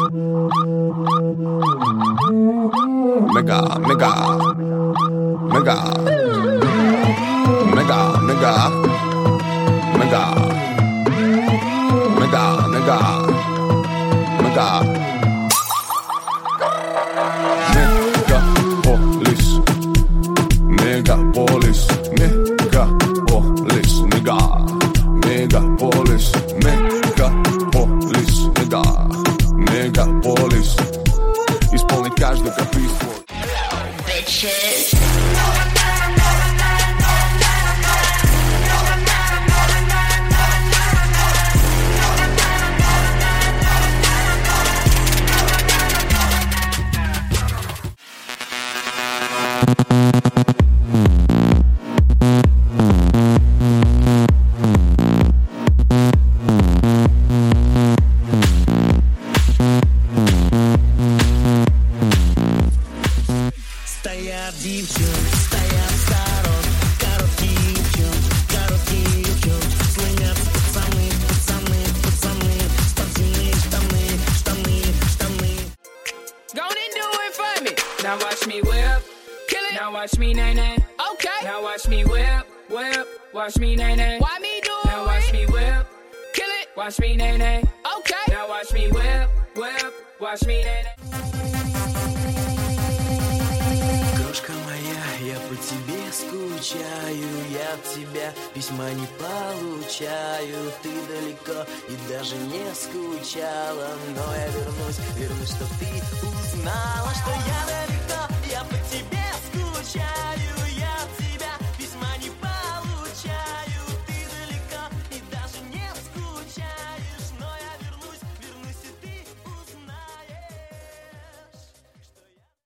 Mega, mega, mega, mega, mega, mega, mega, mega, mega. Megapolis, megapolis, mega, megapolis, megapolis, mega, megapolis. Исполнить каждый каприз твой. Now watch me whip, kill it. Now watch me nay nay. Okay. Now watch me whip, whip. Watch me nay nay. Why me do it? Now watch me whip, kill it. Watch me nay nay. Okay. Now watch me whip, whip. Watch me nay nay. Крошка моя, я по тебе скучаю, я от тебя письма не получаю. Ты далеко и даже не скучала, но я вернусь, чтоб ты узнала, что я далеко, я по тебе скучаю.